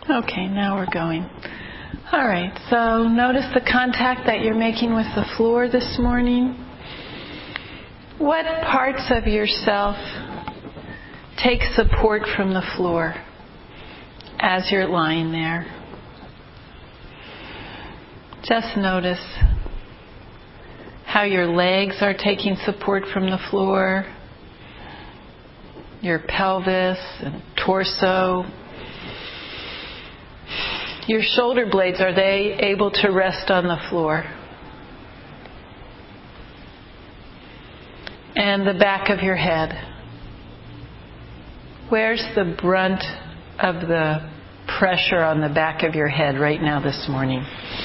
Okay, now we're going. All right, so notice the contact that you're making with the floor this morning. What parts of yourself take support from the floor as you're lying there? Just notice how your legs are taking support from the floor, your pelvis and torso. Your shoulder blades, are they able to rest on the floor? And the back of your head. Where's the brunt of the pressure on the back of your head right now this morning?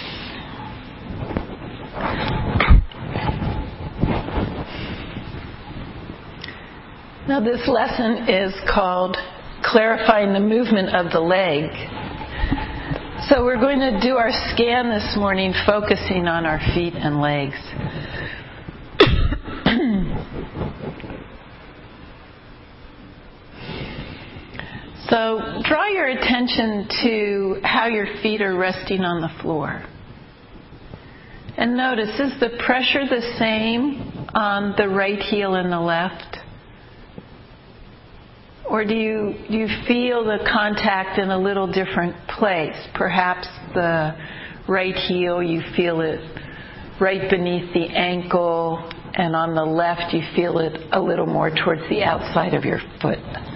Now this lesson is called Clarifying the Movement of the Leg. So we're going to do our scan this morning focusing on our feet and legs. So draw your attention to how your feet are resting on the floor. And notice, is the pressure the same on the right heel and the left? Or do you feel the contact in a little different place? Perhaps the right heel, you feel it right beneath the ankle, and on the left you feel it a little more towards the outside of your foot.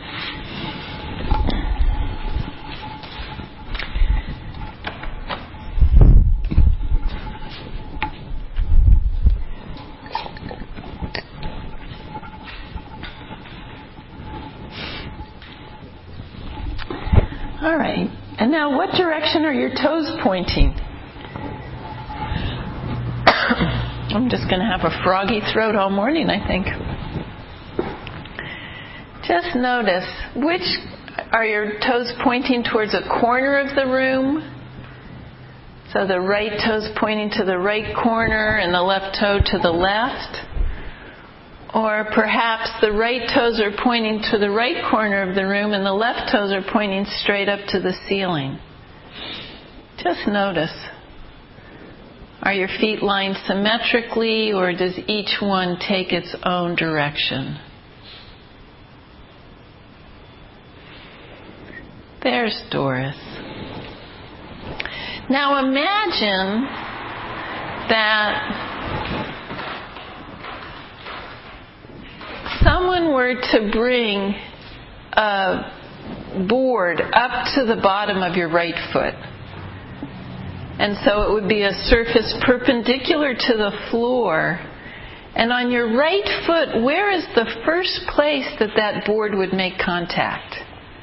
All right. And now what direction are your toes pointing? I'm just going to have a froggy throat all morning, I think. Just notice, are your toes pointing towards a corner of the room? So the right toe's pointing to the right corner and the left toe to the left? Or perhaps the right toes are pointing to the right corner of the room and the left toes are pointing straight up to the ceiling. Just notice. Are your feet lined symmetrically, or does each one take its own direction? There's Doris. Now imagine that someone were to bring a board up to the bottom of your right foot. And so it would be a surface perpendicular to the floor. And on your right foot, where is the first place that board would make contact?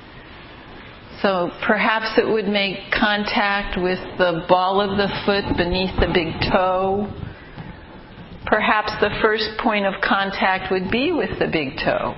So perhaps it would make contact with the ball of the foot beneath the big toe. Perhaps the first point of contact would be with the big toe.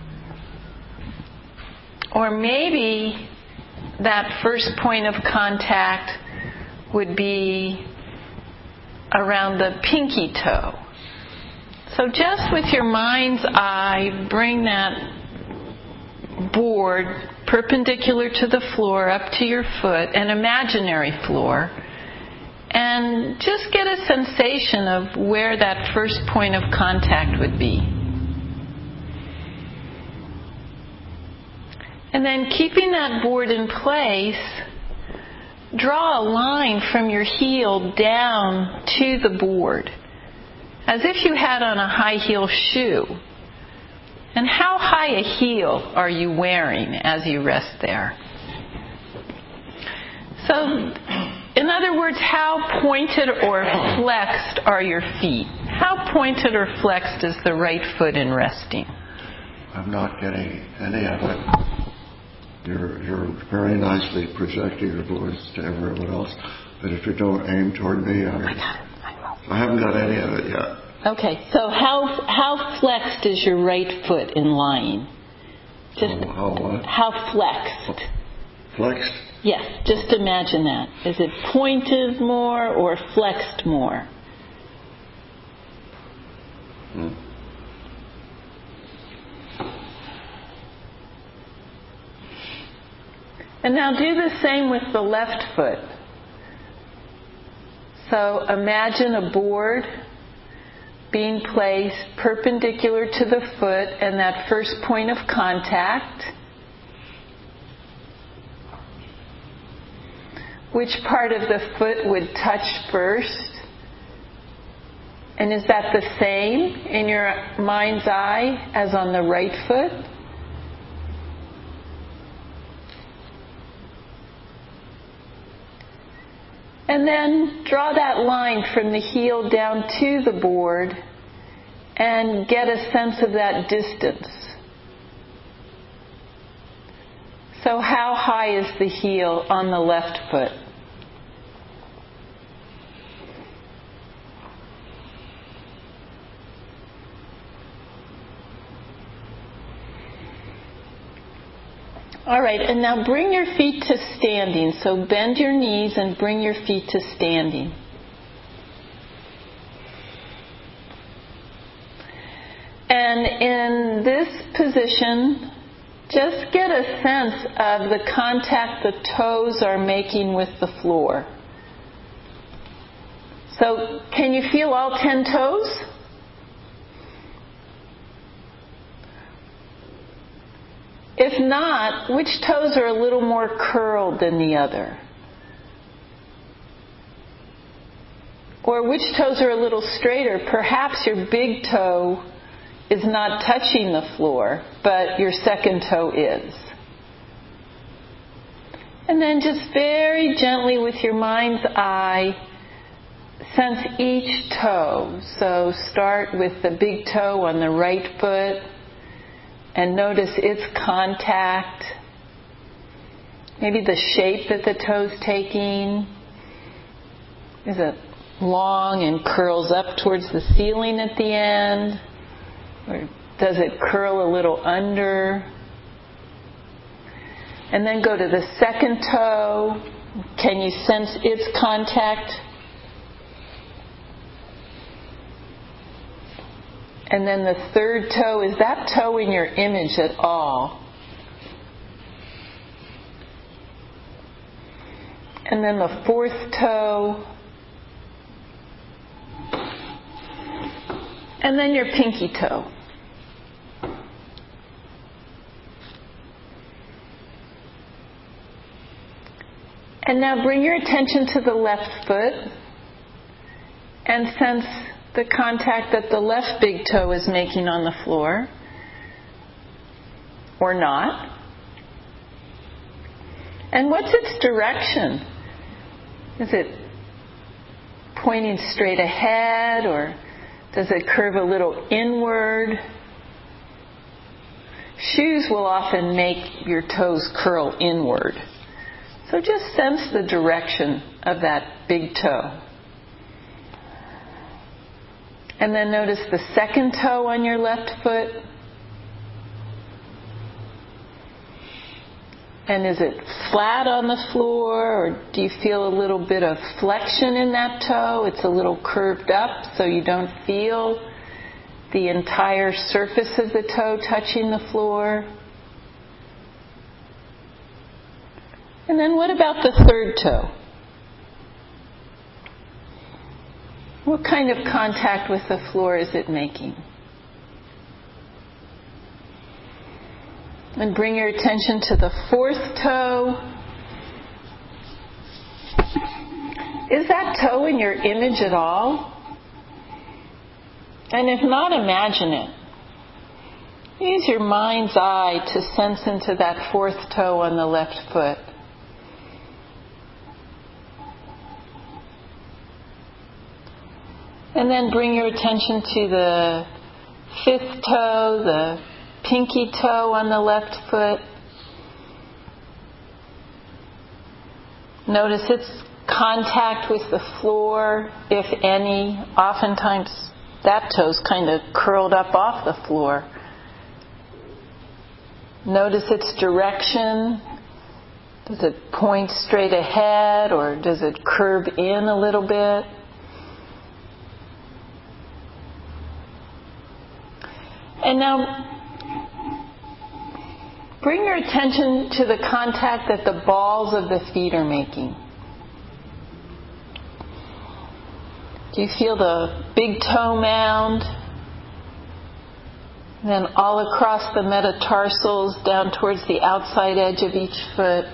Or maybe that first point of contact would be around the pinky toe. So just with your mind's eye, bring that board perpendicular to the floor up to your foot, an imaginary floor, and just get a sensation of where that first point of contact would be. And then keeping that board in place, draw a line from your heel down to the board, as if you had on a high heel shoe. And how high a heel are you wearing as you rest there? So, in other words, how pointed or flexed are your feet? How pointed or flexed is the right foot in resting? I'm not getting any of it. You're very nicely projecting your voice to everyone else, but if you don't aim toward me, I haven't got any of it yet. Okay, so how flexed is your right foot in lying? How what? How flexed? Flexed? Yes, just imagine that. Is it pointed more or flexed more? And now do the same with the left foot. So imagine a board being placed perpendicular to the foot and that first point of contact. Which part of the foot would touch first? And is that the same in your mind's eye as on the right foot? And then draw that line from the heel down to the board and get a sense of that distance. So how high is the heel on the left foot? All right, and now bring your feet to standing. So bend your knees and bring your feet to standing. And in this position, just get a sense of the contact the toes are making with the floor. So can you feel all 10 toes? If not, which toes are a little more curled than the other? Or which toes are a little straighter? Perhaps your big toe is not touching the floor, but your second toe is. And then just very gently with your mind's eye, sense each toe. So start with the big toe on the right foot. And notice its contact, maybe the shape that the toe's taking. Is it long and curls up towards the ceiling at the end? Or does it curl a little under? And then go to the second toe. Can you sense its contact? And then the third toe, is that toe in your image at all? And then the fourth toe. And then your pinky toe. And now bring your attention to the left foot and sense the contact that the left big toe is making on the floor, or not. And what's its direction? Is it pointing straight ahead, or does it curve a little inward? Shoes will often make your toes curl inward. So just sense the direction of that big toe. And then notice the second toe on your left foot. And is it flat on the floor, or do you feel a little bit of flexion in that toe? It's a little curved up so you don't feel the entire surface of the toe touching the floor. And then what about the third toe? What kind of contact with the floor is it making? And bring your attention to the fourth toe. Is that toe in your image at all? And if not, imagine it. Use your mind's eye to sense into that fourth toe on the left foot. And then bring your attention to the fifth toe, the pinky toe on the left foot. Notice its contact with the floor, if any. Oftentimes that toe's kind of curled up off the floor. Notice its direction. Does it point straight ahead, or does it curve in a little bit? And now bring your attention to the contact that the balls of the feet are making. Do you feel the big toe mound? And then all across the metatarsals down towards the outside edge of each foot.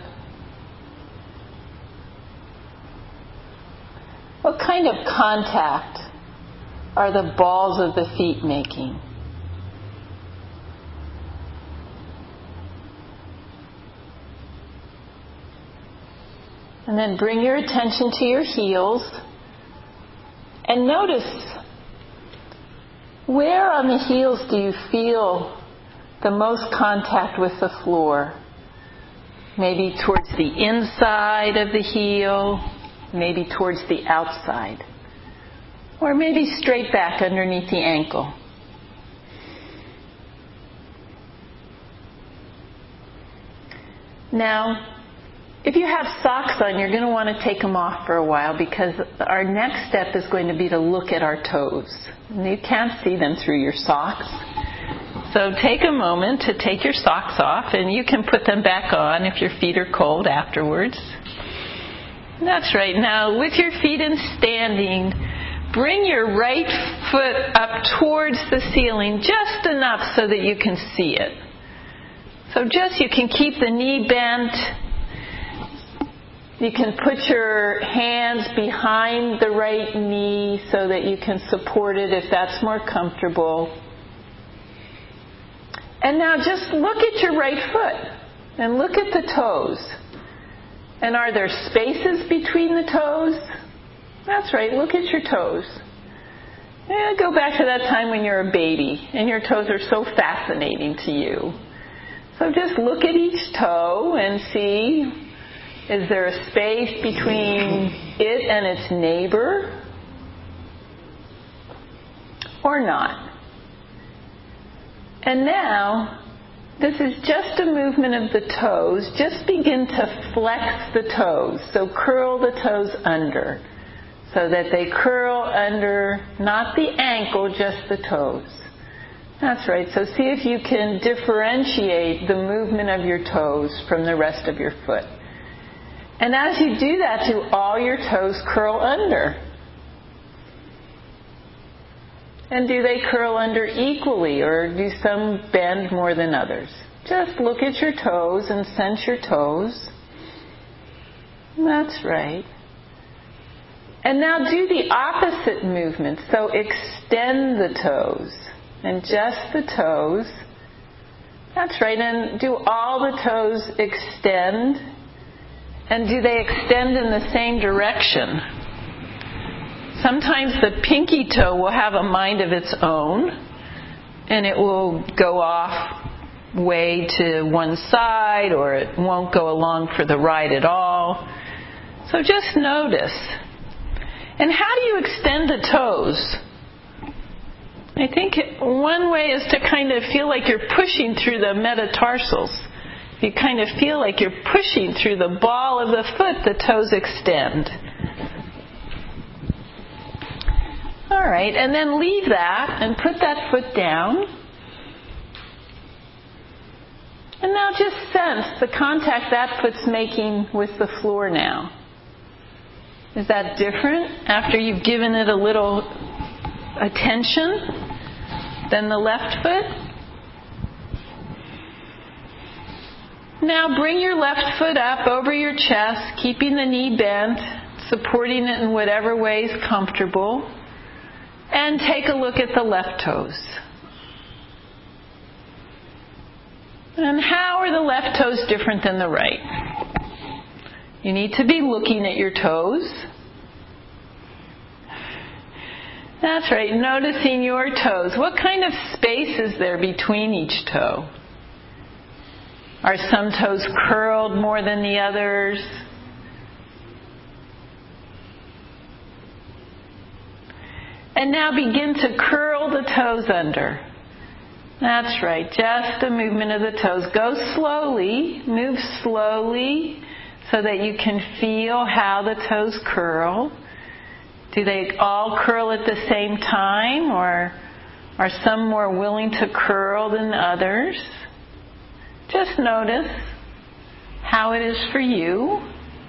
What kind of contact are the balls of the feet making? And then bring your attention to your heels and notice, where on the heels do you feel the most contact with the floor? Maybe towards the inside of the heel, maybe towards the outside, or maybe straight back underneath the ankle. Now, if you have socks on, you're going to want to take them off for a while, because our next step is going to be to look at our toes. And you can't see them through your socks. So take a moment to take your socks off, and you can put them back on if your feet are cold afterwards. That's right. Now, with your feet in standing, bring your right foot up towards the ceiling just enough so that you can see it. So you can keep the knee bent. You can put your hands behind the right knee so that you can support it if that's more comfortable. And now just look at your right foot and look at the toes. And are there spaces between the toes? That's right, look at your toes. Yeah, go back to that time when you're a baby and your toes are so fascinating to you. So just look at each toe and see, is there a space between it and its neighbor or not? And now, this is just a movement of the toes. Just begin to flex the toes. So curl the toes under so that they curl under, not the ankle, just the toes. That's right. So see if you can differentiate the movement of your toes from the rest of your foot. And as you do that, do all your toes curl under? And do they curl under equally, or do some bend more than others? Just look at your toes and sense your toes. That's right. And now do the opposite movement. So extend the toes and just the toes. That's right. And do all the toes extend? And do they extend in the same direction? Sometimes the pinky toe will have a mind of its own, and it will go off way to one side, or it won't go along for the ride at all. So just notice. And how do you extend the toes? I think one way is to kind of feel like you're pushing through the metatarsals. You kind of feel like you're pushing through the ball of the foot, the toes extend. All right, and then leave that and put that foot down. And now just sense the contact that foot's making with the floor now. Is that different after you've given it a little attention than the left foot? Now bring your left foot up over your chest, keeping the knee bent, supporting it in whatever way is comfortable, and take a look at the left toes. And how are the left toes different than the right? You need to be looking at your toes. That's right, noticing your toes. What kind of space is there between each toe? Are some toes curled more than the others? And now begin to curl the toes under. That's right, just a movement of the toes. Go slowly, move slowly so that you can feel how the toes curl. Do they all curl at the same time, or are some more willing to curl than others? Just notice how it is for you.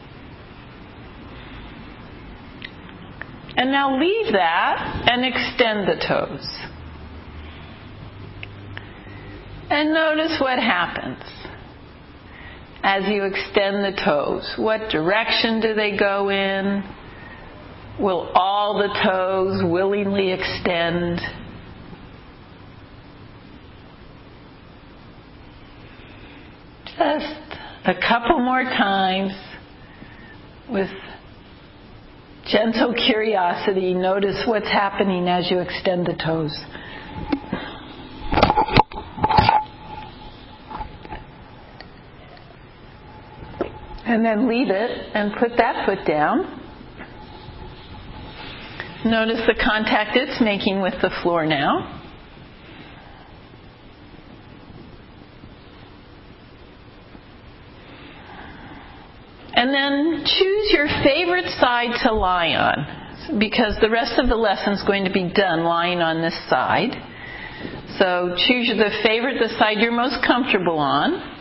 And now leave that and extend the toes. And notice what happens as you extend the toes. What direction do they go in? Will all the toes willingly extend? Just a couple more times with gentle curiosity. Notice what's happening as you extend the toes. And then leave it and put that foot down. Notice the contact it's making with the floor now. And then choose your favorite side to lie on, because the rest of the lesson is going to be done lying on this side. So choose the side you're most comfortable on.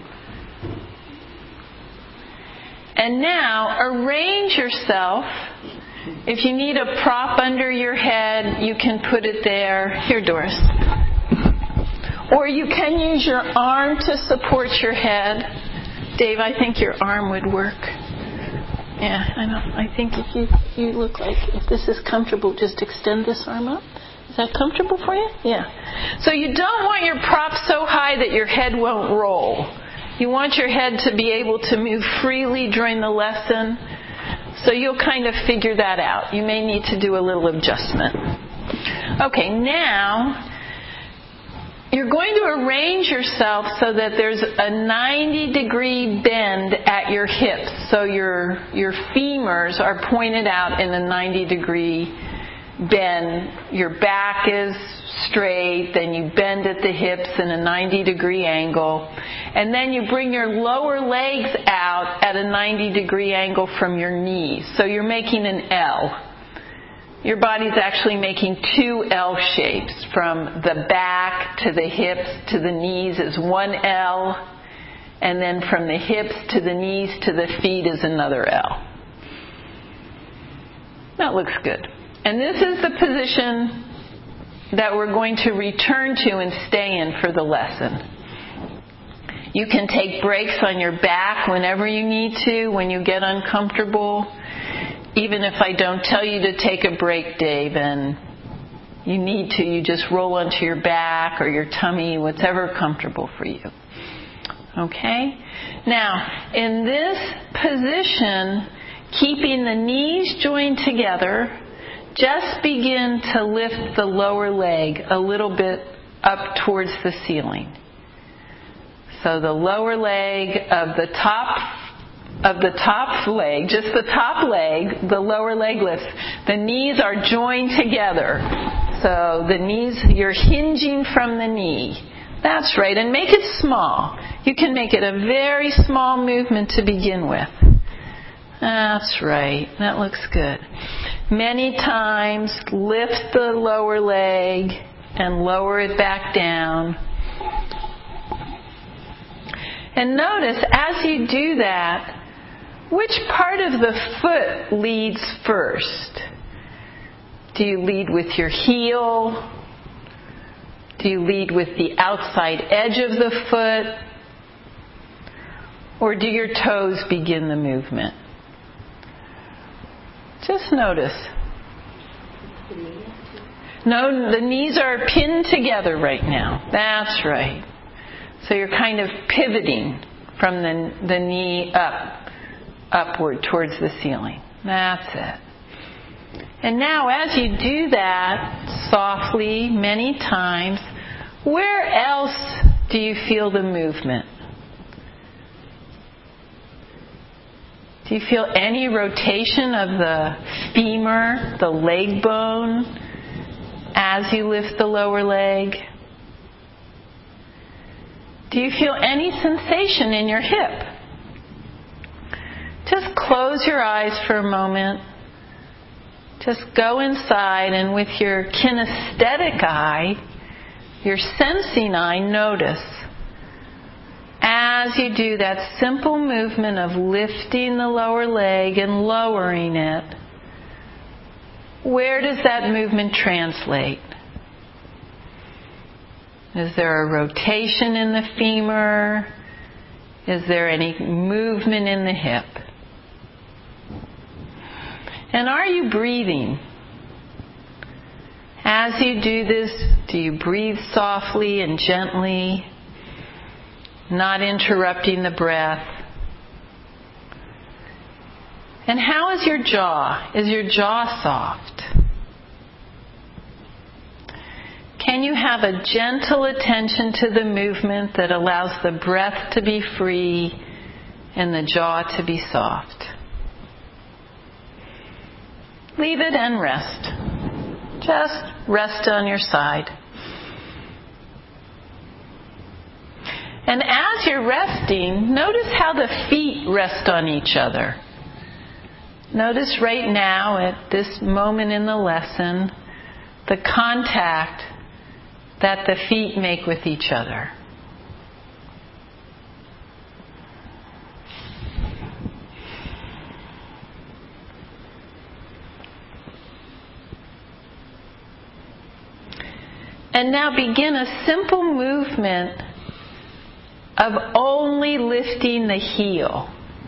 And now arrange yourself. If you need a prop under your head, you can put it there. Here, Doris. Or you can use your arm to support your head. Dave, I think your arm would work. Yeah, I know. I think if you look like, if this is comfortable, just extend this arm up. Is that comfortable for you? Yeah. So you don't want your prop so high that your head won't roll. You want your head to be able to move freely during the lesson. So you'll kind of figure that out. You may need to do a little adjustment. Okay, now you're going to arrange yourself so that there's a 90-degree bend at your hips. So your femurs are pointed out in a 90-degree bend. Your back is straight, then you bend at the hips in a 90-degree angle. And then you bring your lower legs out at a 90-degree angle from your knees. So you're making an L. Your body's actually making two L shapes. From the back to the hips to the knees is one L. And then from the hips to the knees to the feet is another L. That looks good. And this is the position that we're going to return to and stay in for the lesson. You can take breaks on your back whenever you need to, when you get uncomfortable. Even if I don't tell you to take a break, Dave, and you need to, you just roll onto your back or your tummy, whatever comfortable for you. Okay? Now, in this position, keeping the knees joined together, just begin to lift the lower leg a little bit up towards the ceiling. So the lower leg of the top leg, just the top leg, the lower leg lifts. The knees are joined together. So the knees, you're hinging from the knee. That's right. And make it small. You can make it a very small movement to begin with. That's right. That looks good. Many times, lift the lower leg and lower it back down. And notice, as you do that, which part of the foot leads first? Do you lead with your heel? Do you lead with the outside edge of the foot? Or do your toes begin the movement? Just notice. No, the knees are pinned together right now. That's right. So you're kind of pivoting from the knee upward towards the ceiling. That's it. And now as you do that softly many times, where else do you feel the movement? Do you feel any rotation of the femur, the leg bone, as you lift the lower leg? Do you feel any sensation in your hip? Just close your eyes for a moment. Just go inside and with your kinesthetic eye, your sensing eye, notice as you do that simple movement of lifting the lower leg and lowering it, where does that movement translate? Is there a rotation in the femur? Is there any movement in the hip? And are you breathing? As you do this, do you breathe softly and gently, not interrupting the breath? And how is your jaw? Is your jaw soft? Can you have a gentle attention to the movement that allows the breath to be free and the jaw to be soft? Leave it and rest. Just rest on your side. And as you're resting, notice how the feet rest on each other. Notice right now, at this moment in the lesson, the contact that the feet make with each other. And now begin a simple movement of only lifting the heel.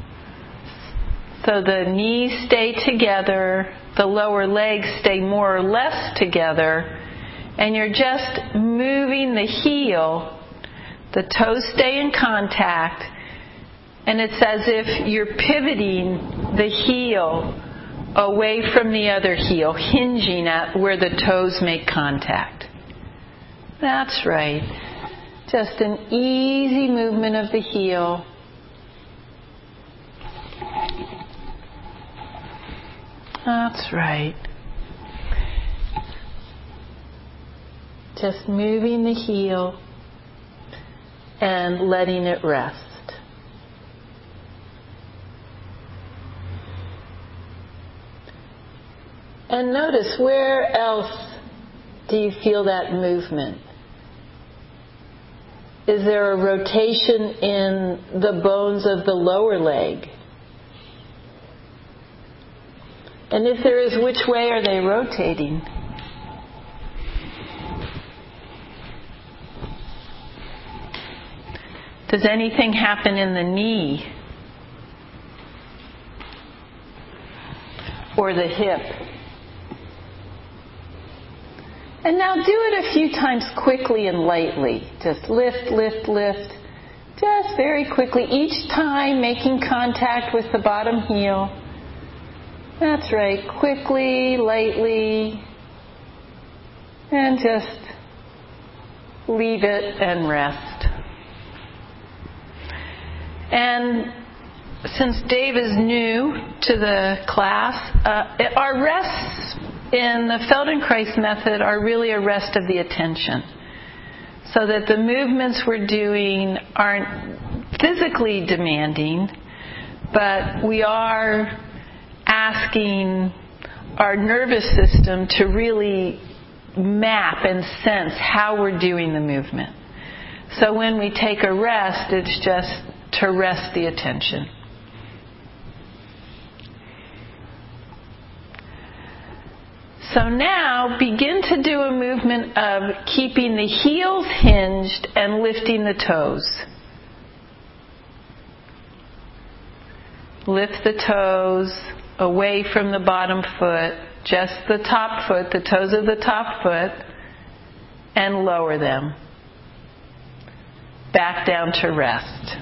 So the knees stay together, the lower legs stay more or less together, and you're just moving the heel, the toes stay in contact, and it's as if you're pivoting the heel away from the other heel, hinging at where the toes make contact. That's right. Just an easy movement of the heel. That's right. Just moving the heel and letting it rest. And notice, where else do you feel that movement? Is there a rotation in the bones of the lower leg? And if there is, which way are they rotating? Does anything happen in the knee? Or the hip? And now do it a few times quickly and lightly. Just lift, lift, lift. Just very quickly. Each time making contact with the bottom heel. That's right. Quickly, lightly. And just leave it and rest. And since Dave is new to the class, our rests in the Feldenkrais method are really a rest of the attention. So that the movements we're doing aren't physically demanding, but we are asking our nervous system to really map and sense how we're doing the movement. So when we take a rest, it's just to rest the attention. So now begin to do a movement of keeping the heels hinged and lifting the toes. Lift the toes away from the bottom foot, just the top foot, the toes of the top foot, and lower them. Back down to rest.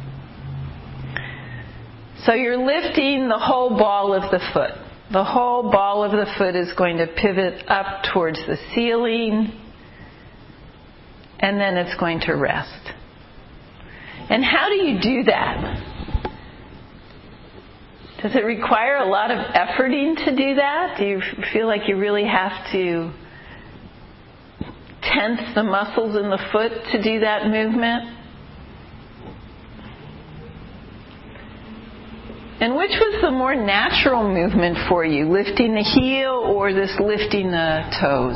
So you're lifting the whole ball of the foot. The whole ball of the foot is going to pivot up towards the ceiling, and then it's going to rest. And how do you do that? Does it require a lot of efforting to do that? Do you feel like you really have to tense the muscles in the foot to do that movement? And which was the more natural movement for you, lifting the heel or this lifting the toes?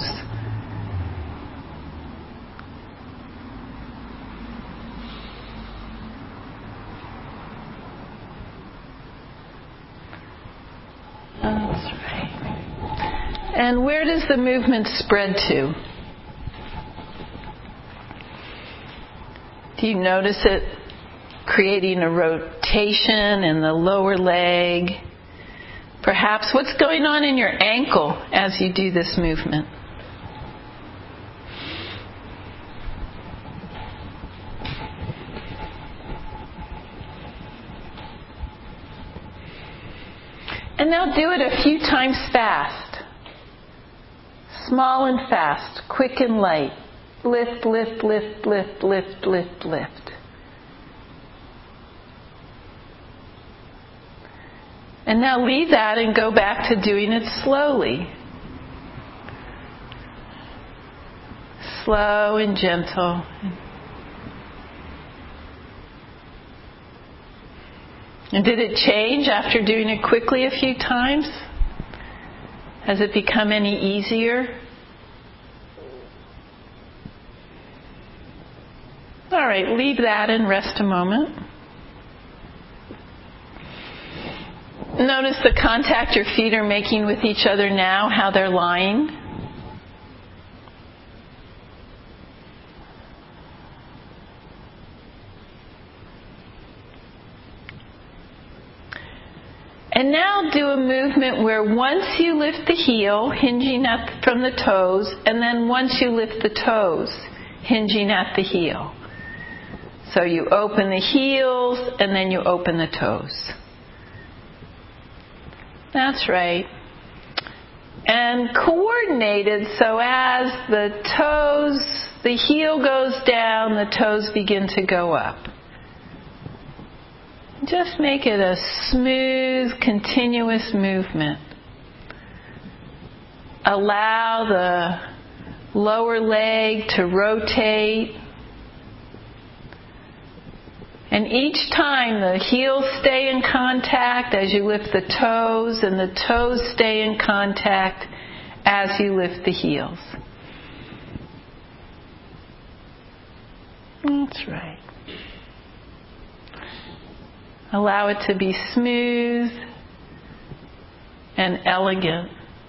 That's right. And where does the movement spread to? Do you notice it creating a rotation in the lower leg? Perhaps what's going on in your ankle as you do this movement? And now do it a few times fast. Small and fast, quick and light. Lift, lift, lift, lift, lift, lift, lift. And now leave that and go back to doing it slowly. Slow and gentle. And did it change after doing it quickly a few times? Has it become any easier? All right, leave that and rest a moment. Notice the contact your feet are making with each other now, how they're lying. And now do a movement where once you lift the heel, hinging up from the toes, and then once you lift the toes, hinging at the heel. So you open the heels and then you open the toes. That's right. And coordinated, so as the heel goes down, the toes begin to go up. Just make it a smooth, continuous movement. Allow the lower leg to rotate. And each time the heels stay in contact as you lift the toes, and the toes stay in contact as you lift the heels. That's right. Allow it to be smooth and elegant.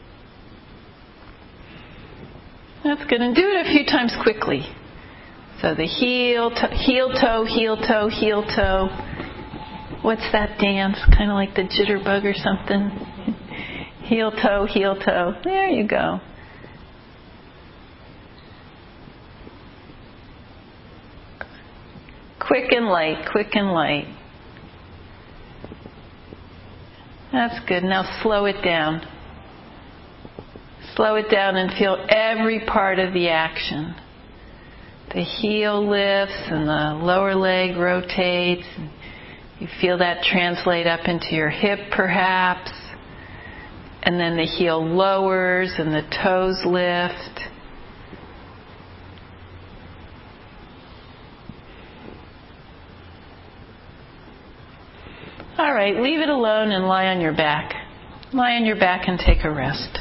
That's good. And do it a few times quickly. So the heel, toe, heel, toe, heel, toe. What's that dance? Kind of like the jitterbug or something. Heel, toe, heel, toe. There you go. Quick and light, quick and light. That's good. Now slow it down. Slow it down and feel every part of the action. The heel lifts and the lower leg rotates. You feel that translate up into your hip perhaps. And then the heel lowers and the toes lift. All right, leave it alone and lie on your back. Lie on your back and take a rest.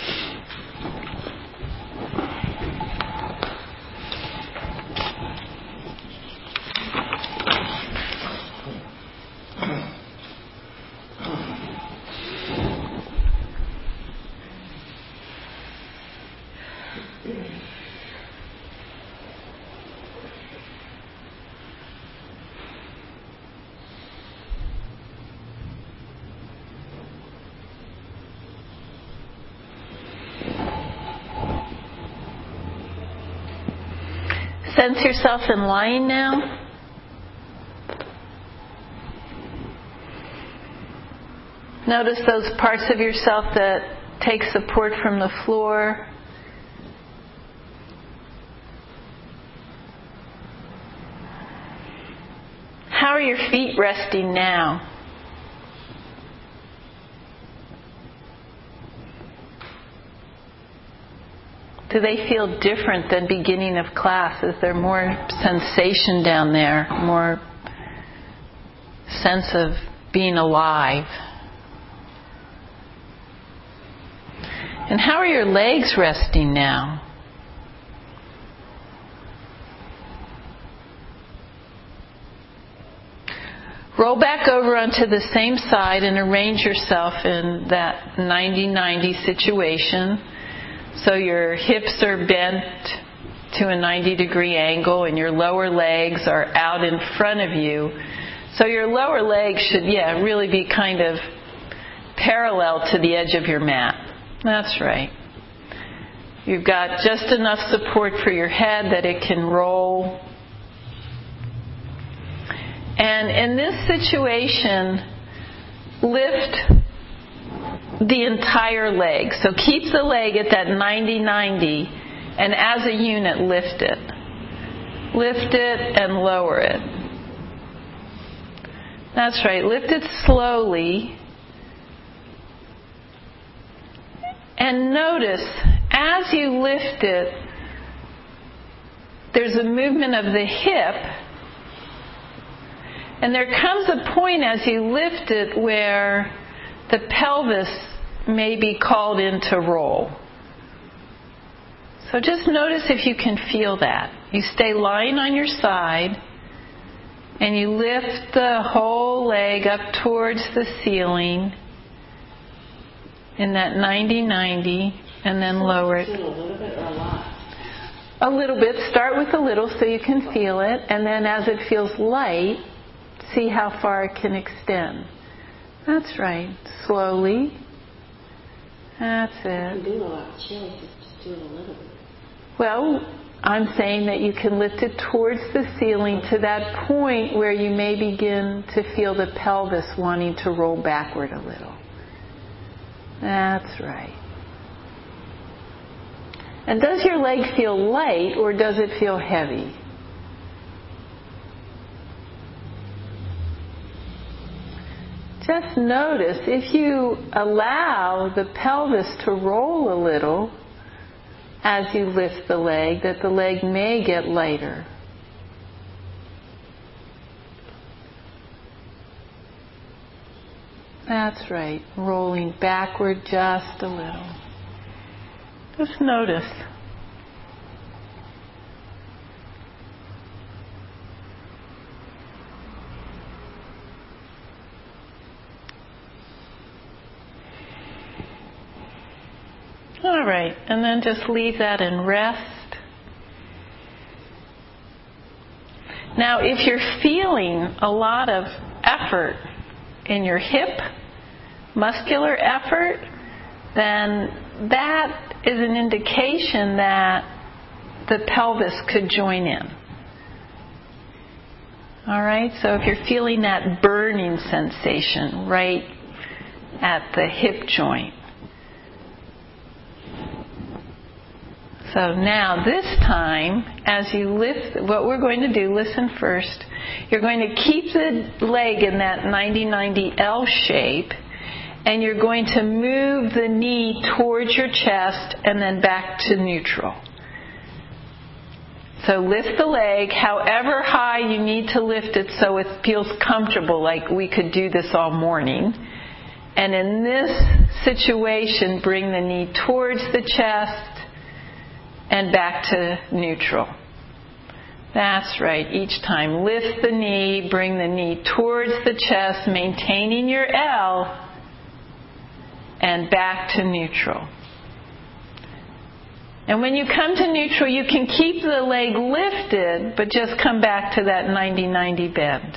Sense yourself in lying now. Notice those parts of yourself that take support from the floor. How are your feet resting now? Do they feel different than beginning of class? Is there more sensation down there? More sense of being alive? And how are your legs resting now? Roll back over onto the same side and arrange yourself in that 90-90 situation. So your hips are bent to a 90-degree angle and your lower legs are out in front of you. So your lower legs should, really be kind of parallel to the edge of your mat. That's right. You've got just enough support for your head that it can roll. And in this situation, lift the entire leg. So keep the leg at that 90-90, and as a unit, lift it. Lift it and lower it. That's right. Lift it slowly. And notice, as you lift it, there's a movement of the hip. And there comes a point as you lift it where the pelvis may be called into roll. So just notice if you can feel that. You stay lying on your side and you lift the whole leg up towards the ceiling in that 90-90 and then lower it. A little bit or a lot? A little bit. Start with a little so you can feel it, and then as it feels light, see how far it can extend. That's right. Slowly. That's it. I can do a lot of chills, just do it a little bit. Well, I'm saying that you can lift it towards the ceiling to that point where you may begin to feel the pelvis wanting to roll backward a little. That's right. And does your leg feel light or does it feel heavy? Just notice if you allow the pelvis to roll a little as you lift the leg, that the leg may get lighter. That's right. Rolling backward just a little. Just notice. All right, and then just leave that in rest. Now, if you're feeling a lot of effort in your hip, muscular effort, then that is an indication that the pelvis could join in. All right, so if you're feeling that burning sensation right at the hip joint. So now this time, as you lift, what we're going to do, listen first, you're going to keep the leg in that 90-90 L shape, and you're going to move the knee towards your chest and then back to neutral. So lift the leg however high you need to lift it so it feels comfortable, like we could do this all morning. And in this situation, bring the knee towards the chest and back to neutral. That's right. Each time, lift the knee, bring the knee towards the chest, maintaining your L, and back to neutral. And when you come to neutral, you can keep the leg lifted, but just come back to that 90-90 bend.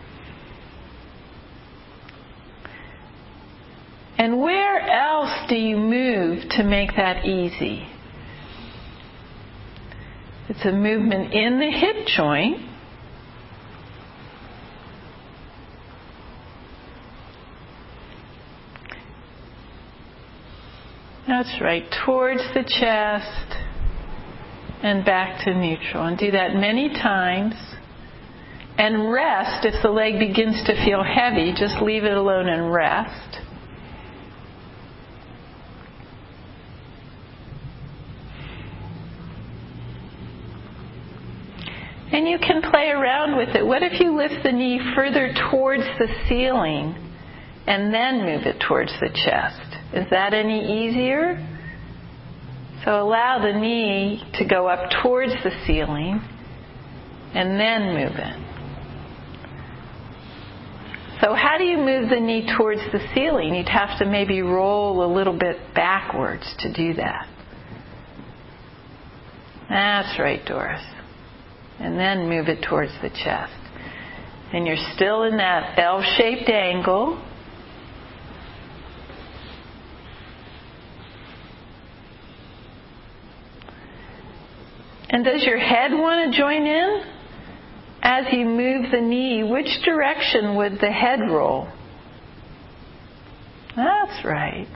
And where else do you move to make that easy? It's a movement in the hip joint. That's right, towards the chest and back to neutral. And do that many times. And rest. If the leg begins to feel heavy, just leave it alone and rest. And you can play around with it. What if you lift the knee further towards the ceiling and then move it towards the chest? Is that any easier? So allow the knee to go up towards the ceiling and then move it. So how do you move the knee towards the ceiling? You'd have to maybe roll a little bit backwards to do that. That's right, Doris. And then move it towards the chest. And you're still in that L-shaped angle. And does your head want to join in? As you move the knee, which direction would the head roll? That's right.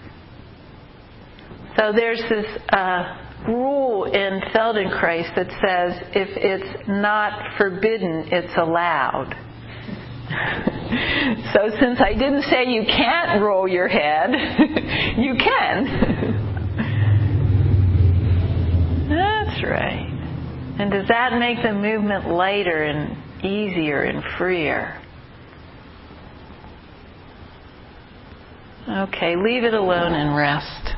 So there's this rule in Feldenkrais that says if it's not forbidden, it's allowed. So since I didn't say you can't roll your head, you can. That's right. And does that make the movement lighter and easier and freer? Okay, leave it alone and rest.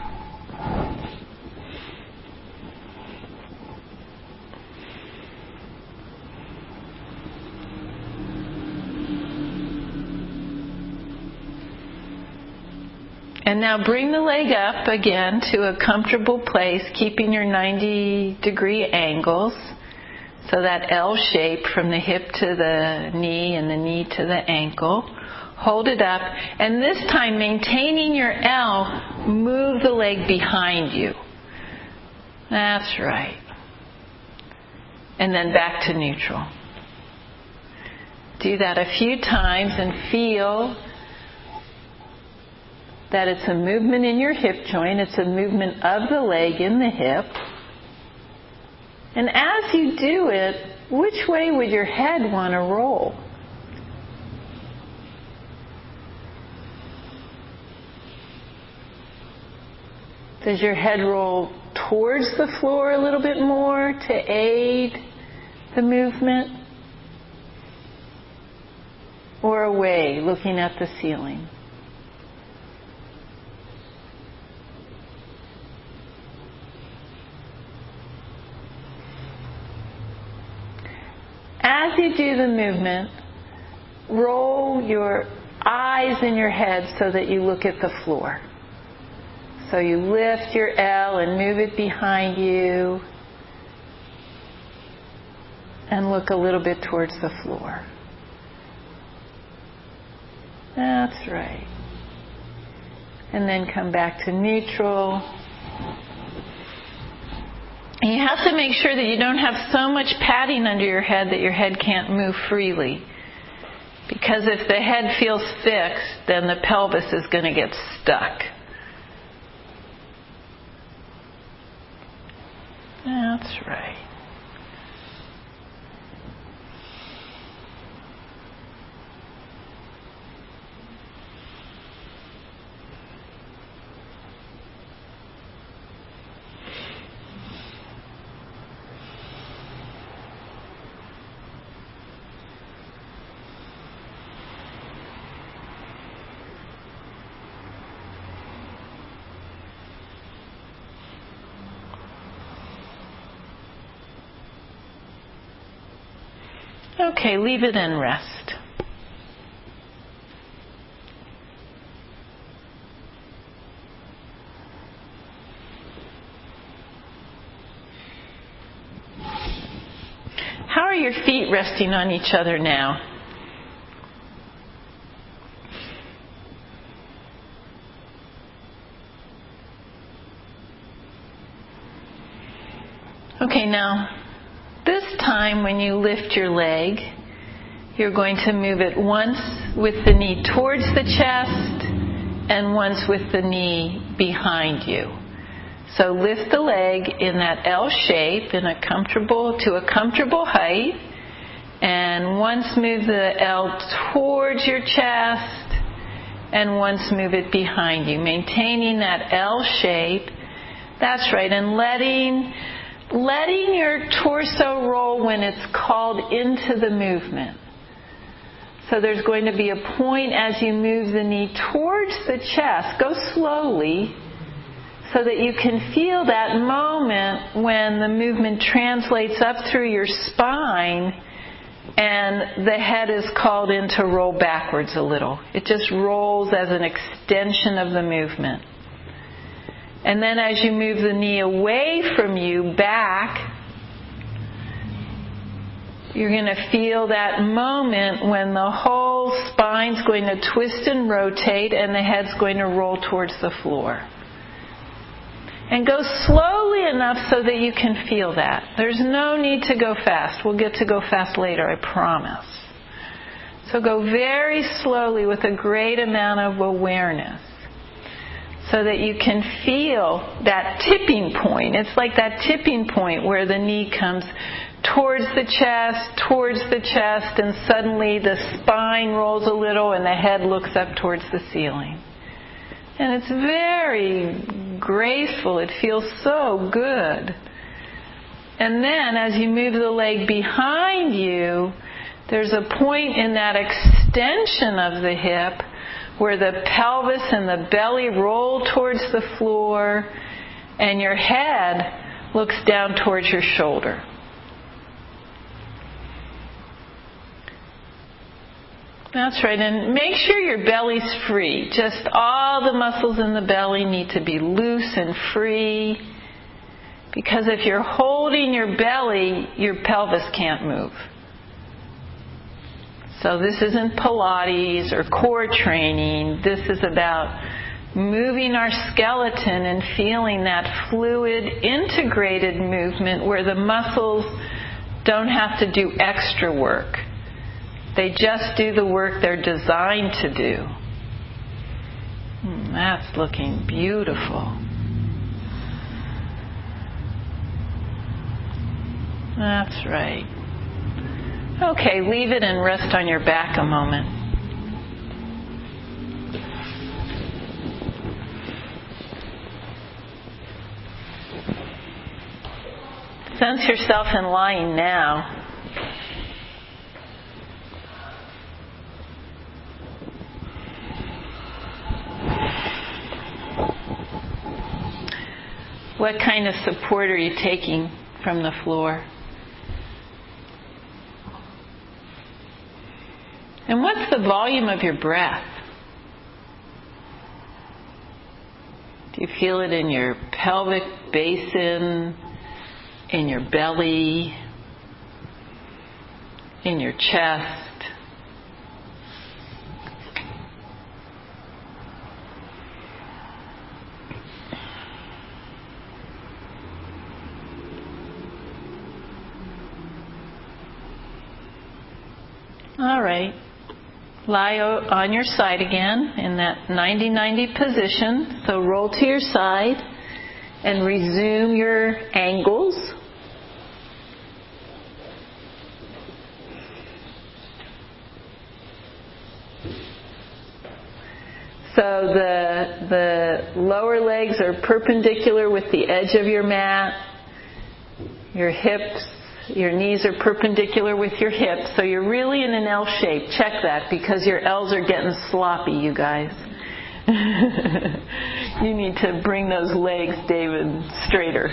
And now bring the leg up again to a comfortable place, keeping your 90-degree angles. So that L shape from the hip to the knee and the knee to the ankle. Hold it up. And this time, maintaining your L, move the leg behind you. That's right. And then back to neutral. Do that a few times and feel that it's a movement in your hip joint. It's a movement of the leg in the hip. And as you do it, which way would your head want to roll? Does your head roll towards the floor a little bit more to aid the movement? Or away, looking at the ceiling? As you do the movement, roll your eyes in your head so that you look at the floor. So you lift your L and move it behind you and look a little bit towards the floor. That's right. And then come back to neutral. And you have to make sure that you don't have so much padding under your head that your head can't move freely. Because if the head feels fixed, then the pelvis is going to get stuck. That's right. Okay, leave it and rest. How are your feet resting on each other now? Okay, now, this time when you lift your leg, you're going to move it once with the knee towards the chest and once with the knee behind you. So lift the leg in that L shape to a comfortable height, and once move the L towards your chest and once move it behind you, maintaining that L shape. That's right, and letting your torso roll when it's called into the movement. So there's going to be a point as you move the knee towards the chest. Go slowly so that you can feel that moment when the movement translates up through your spine And the head is called in to roll backwards a little. It just rolls as an extension of the movement. And then as you move the knee away from you, back, you're going to feel that moment when the whole spine's going to twist and rotate and the head's going to roll towards the floor. And go slowly enough so that you can feel that. There's no need to go fast. We'll get to go fast later, I promise. So go very slowly with a great amount of awareness so that you can feel that tipping point. It's like that tipping point where the knee comes towards the chest, and suddenly the spine rolls a little and the head looks up towards the ceiling. And it's very graceful. It feels so good. And then as you move the leg behind you, there's a point in that extension of the hip where the pelvis and the belly roll towards the floor and your head looks down towards your shoulder. That's right, and make sure your belly's free. Just all the muscles in the belly need to be loose and free, because if you're holding your belly, your pelvis can't move. So this isn't Pilates or core training. This is about moving our skeleton and feeling that fluid, integrated movement where the muscles don't have to do extra work. They just do the work they're designed to do. That's looking beautiful. That's right. Okay, leave it and rest on your back a moment. Sense yourself in lying now. What kind of support are you taking from the floor? And what's the volume of your breath? Do you feel it in your pelvic basin, in your belly, in your chest? All right. Lie on your side again in that 90-90 position. So roll to your side and resume your angles. So the lower legs are perpendicular with the edge of your mat. Your hips, your knees are perpendicular with your hips, so you're really in an L shape. Check that, because your L's are getting sloppy, you guys. You need to bring those legs, David, straighter.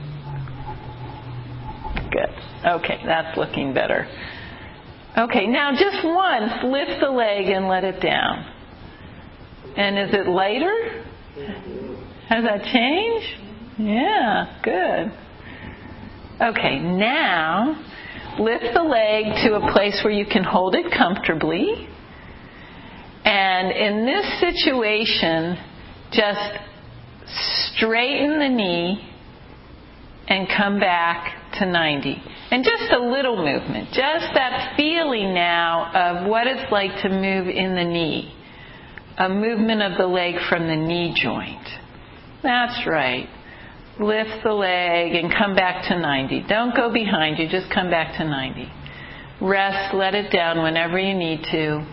Good. Okay, that's looking better. Okay, now just once, lift the leg and let it down. And is it lighter? Has that changed? Yeah, good. Okay, now lift the leg to a place where you can hold it comfortably. And in this situation, just straighten the knee and come back to 90. And just a little movement, just that feeling now of what it's like to move in the knee. A movement of the leg from the knee joint. That's right. Lift the leg and come back to 90. Don't go behind you, just come back to 90. Rest, let it down whenever you need to.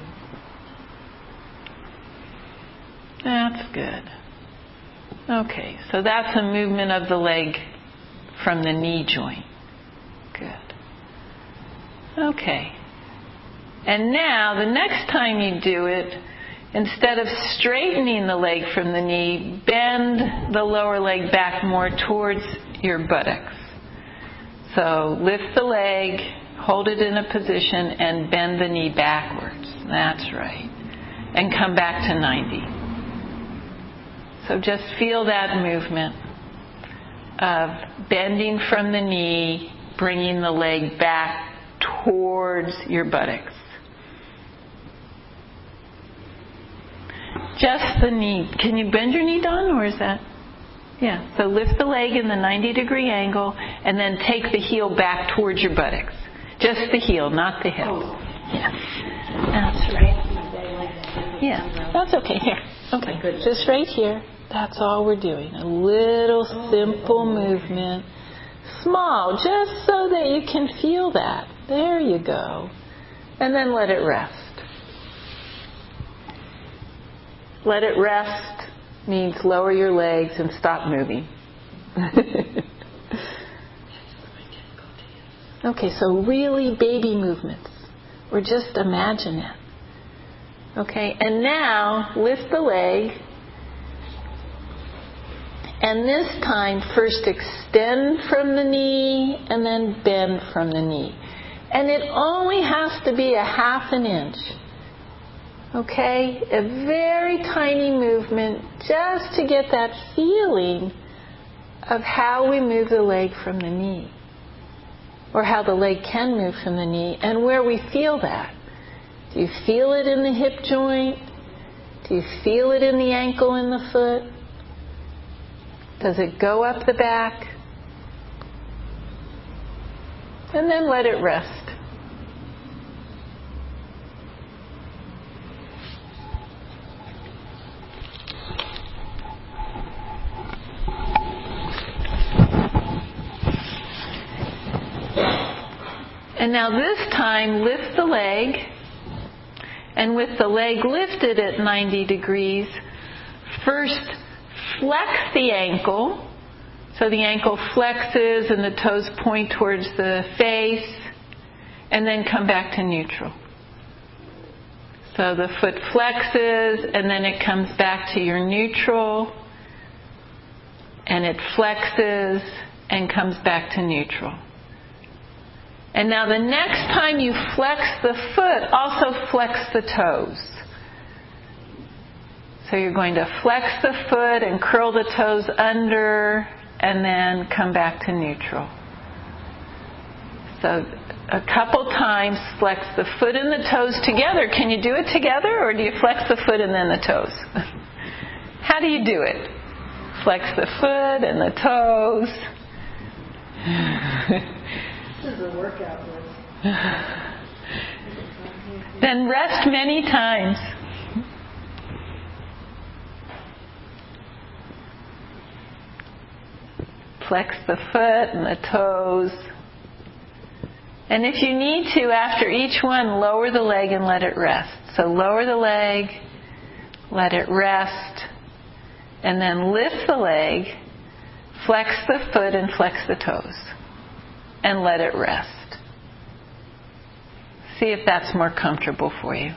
That's good. Okay, so that's a movement of the leg from the knee joint. Good. Okay. And now, the next time you do it, instead of straightening the leg from the knee, bend the lower leg back more towards your buttocks. So lift the leg, Hold it in a position and bend the knee backwards. That's right. And come back to 90. So just feel that movement of bending from the knee, bringing the leg back towards your buttocks. Just the knee. Can you bend your knee, Don, or is that? Yeah. So lift the leg in the 90-degree angle and then take the heel back towards your buttocks. Just the heel, not the hip. Yeah. That's right. Yeah. That's okay. Here. Okay. Just right here. That's all we're doing. A little simple movement. Small, just so that you can feel that. There you go. And then let it rest. Let it rest means lower your legs and stop moving. Okay, so really baby movements. Or just imagine it. Okay, and now lift the leg. And this time, first extend from the knee and then bend from the knee. And it only has to be a half an inch. Okay? A very tiny movement just to get that feeling of how we move the leg from the knee. Or how the leg can move from the knee and where we feel that. Do you feel it in the hip joint? Do you feel it in the ankle and the foot? Does it go up the back? And then let it rest. And now this time, lift the leg. And with the leg lifted at 90 degrees, first flex the ankle. So the ankle flexes and the toes point towards the face. And then come back to neutral. So the foot flexes and then it comes back to your neutral. And it flexes and comes back to neutral. And now the next time you flex the foot, also flex the toes. So you're going to flex the foot and curl the toes under and then come back to neutral. So a couple times flex the foot and the toes together. Can you do it together or do you flex the foot and then the toes? How do you do it? Flex the foot and the toes. This is a workout list. Then rest many times. Flex the foot and the toes. And if you need to, after each one, lower the leg and let it rest. So lower the leg, let it rest, and then lift the leg, flex the foot and flex the toes. And let it rest. See if that's more comfortable for you.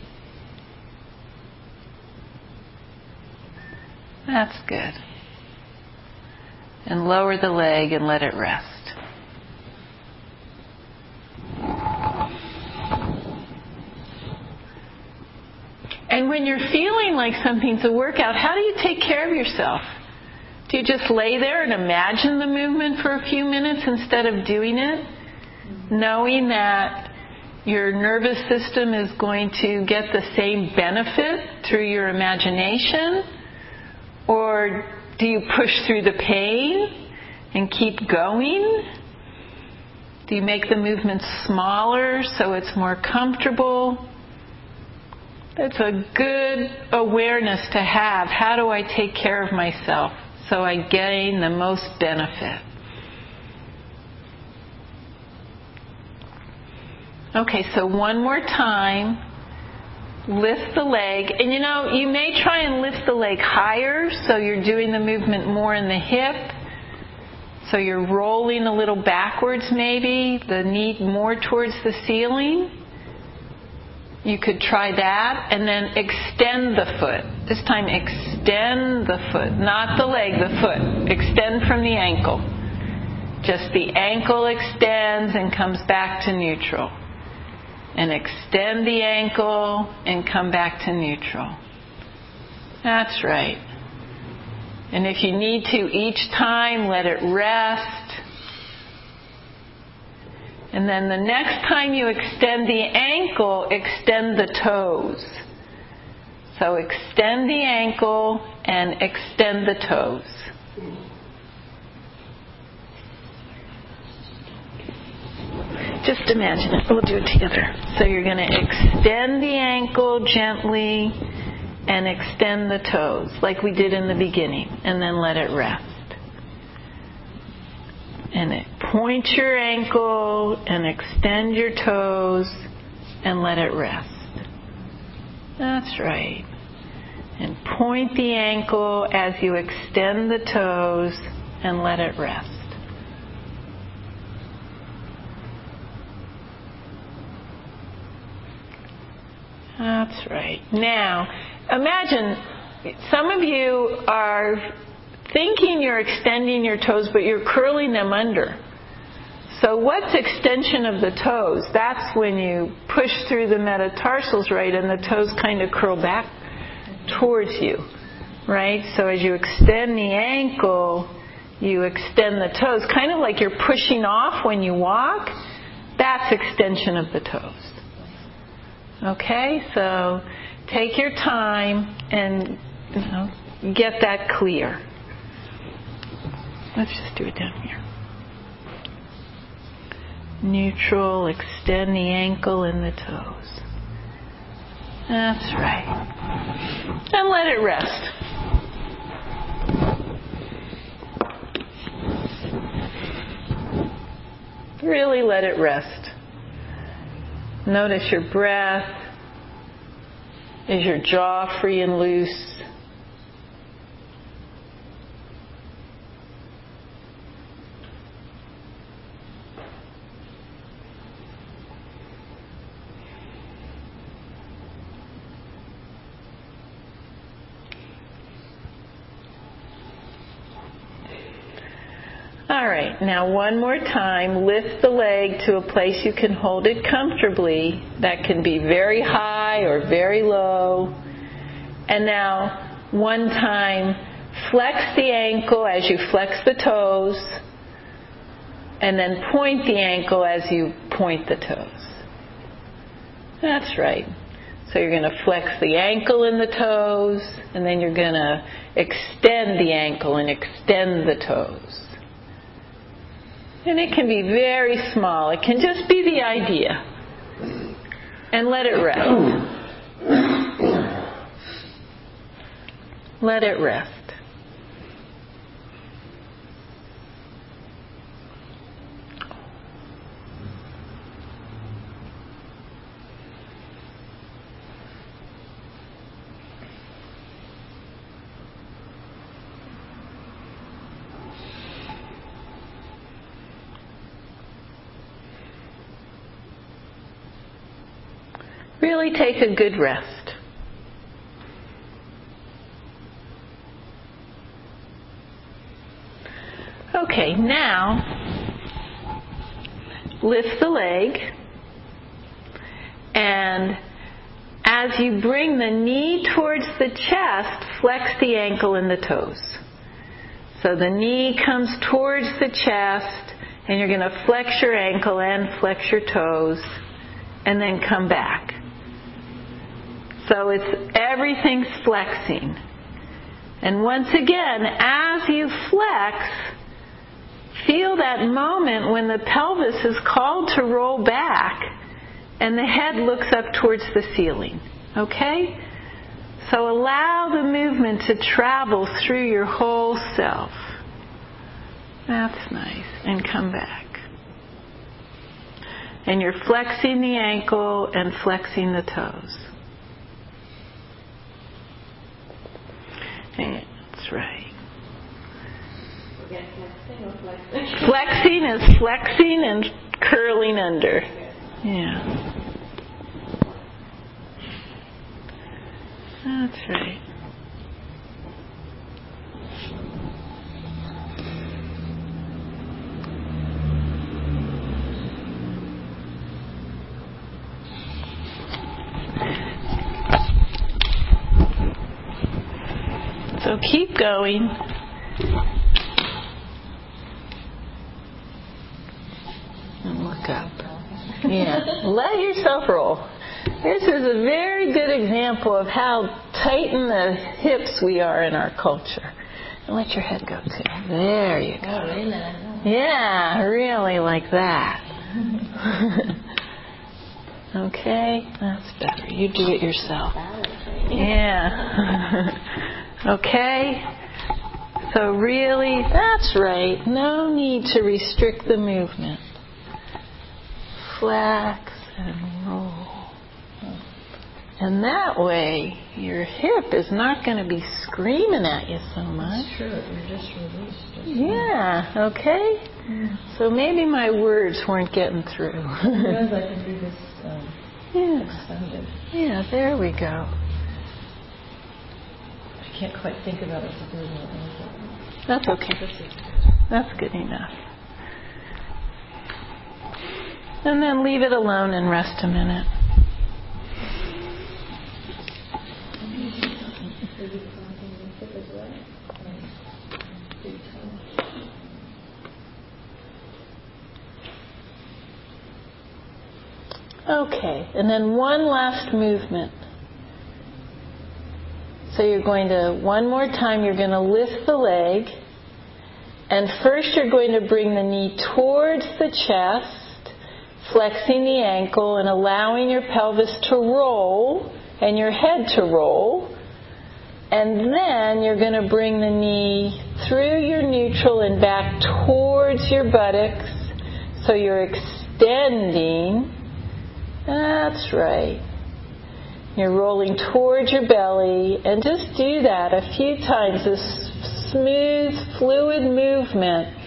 That's good. And lower the leg and let it rest. And when you're feeling like something's a workout, how do you take care of yourself? Do you just lay there and imagine the movement for a few minutes instead of doing it? Knowing that your nervous system is going to get the same benefit through your imagination? Or do you push through the pain and keep going? Do you make the movement smaller so it's more comfortable? It's a good awareness to have. How do I take care of myself so I gain the most benefit? Okay, so one more time. Lift the leg. And you may try and lift the leg higher so you're doing the movement more in the hip. So you're rolling a little backwards maybe, the knee more towards the ceiling. You could try that. And then extend the foot. This time extend the foot. Not the leg, the foot. Extend from the ankle. just the ankle extends and comes back to neutral. And extend the ankle and come back to neutral. That's right. And if you need to each time, let it rest. And then the next time you extend the ankle, extend the toes. So extend the ankle and extend the toes. Just imagine it. We'll do it together. So you're going to extend the ankle gently and extend the toes like we did in the beginning, and then let it rest. And point your ankle and extend your toes and let it rest. That's right. And point the ankle as you extend the toes and let it rest. That's right. Now, imagine some of you are thinking you're extending your toes, but you're curling them under. So what's extension of the toes? That's when you push through the metatarsals, right, and the toes kind of curl back towards you, right? So as you extend the ankle, you extend the toes, kind of like you're pushing off when you walk. That's extension of the toes. Okay, so take your time and get that clear. Let's just do it down here. Neutral, extend the ankle and the toes. That's right. And let it rest. Really let it rest. Notice your breath. Is your jaw free and loose? All right, now one more time, lift the leg to a place you can hold it comfortably. That can be very high or very low. And now, one time, flex the ankle as you flex the toes, and then point the ankle as you point the toes. That's right. So you're going to flex the ankle and the toes, and then you're going to extend the ankle and extend the toes. And it can be very small. It can just be the idea. And let it rest. Let it rest. Really take a good rest. Okay, now lift the leg, and as you bring the knee towards the chest, flex the ankle and the toes. So the knee comes towards the chest, and you're going to flex your ankle and flex your toes, and then come back. So everything's flexing. And once again, as you flex, feel that moment when the pelvis is called to roll back and the head looks up towards the ceiling. Okay? So allow the movement to travel through your whole self. That's nice. And come back. And you're flexing the ankle and flexing the toes. That's right. Flexing is flexing and curling under. Yeah. That's right. keep going. And look up. Yeah, let yourself roll. This is a very good example of how tight in the hips we are in our culture. And let your head go too. There you go. Yeah, really like that. Okay, that's better. You do it yourself. Yeah. Okay. So really, that's right. No need to restrict the movement. Flex and roll. And that way, your hip is not going to be screaming at you so much. That's true. You're just released. Yeah, okay? So maybe my words weren't getting through. Sometimes I can do this extended. Yeah, there we go. I can't quite think about it as a movement. That's okay. That's good enough. And then leave it alone and rest a minute. Okay, and then one last movement. So you're going to, one more time, you're going to lift the leg. And first you're going to bring the knee towards the chest, flexing the ankle and allowing your pelvis to roll and your head to roll. And then you're going to bring the knee through your neutral and back towards your buttocks. So you're extending. That's right. You're rolling towards your belly, and just do that a few times, this smooth, fluid movement.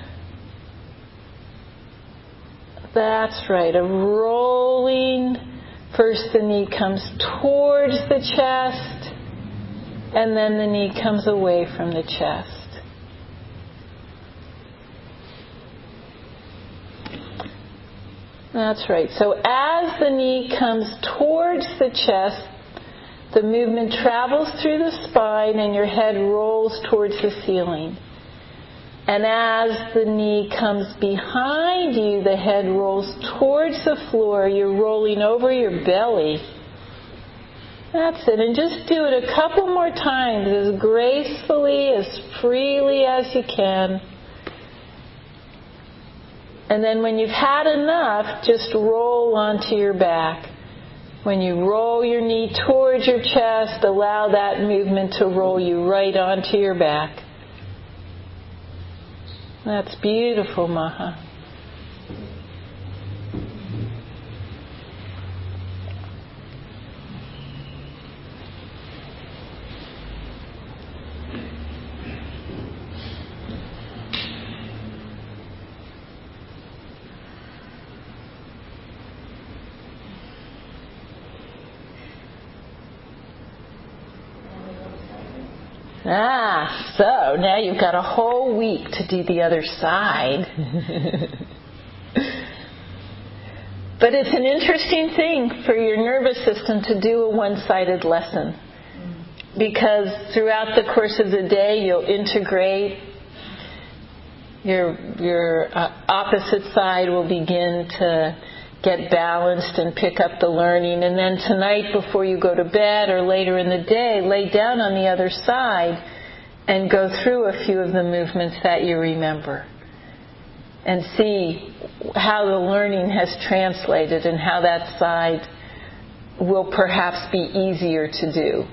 That's right, a rolling. First the knee comes towards the chest, and then the knee comes away from the chest. That's right. So as the knee comes towards the chest, the movement travels through the spine and your head rolls towards the ceiling. And as the knee comes behind you, the head rolls towards the floor. You're rolling over your belly. That's it. And just do it a couple more times, as gracefully, as freely as you can. And then when you've had enough, just roll onto your back. When you roll your knee towards your chest, allow that movement to roll you right onto your back. That's beautiful, Maha. So now you've got a whole week to do the other side. But it's an interesting thing for your nervous system to do a one-sided lesson. Because throughout the course of the day, you'll integrate. Your opposite side will begin to get balanced and pick up the learning. And then tonight, before you go to bed or later in the day, lay down on the other side and go through a few of the movements that you remember. And see how the learning has translated and how that side will perhaps be easier to do.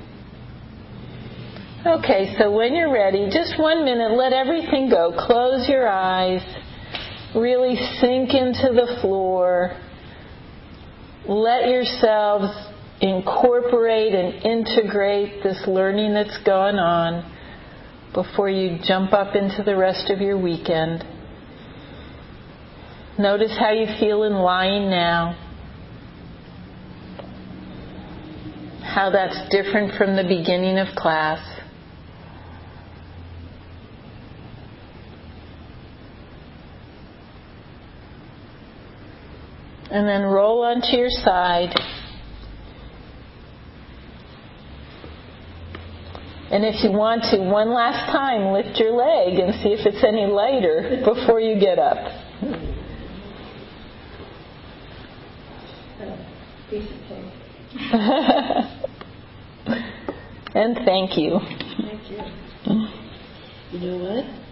Okay, so when you're ready, just 1 minute, let everything go. Close your eyes. Really sink into the floor. Let yourselves incorporate and integrate this learning that's going on before you jump up into the rest of your weekend. Notice how you feel in lying now. How that's different from the beginning of class. And then roll onto your side. And if you want to, one last time, lift your leg and see if it's any lighter before you get up. Piece of cake. And thank you. Thank you. You know what?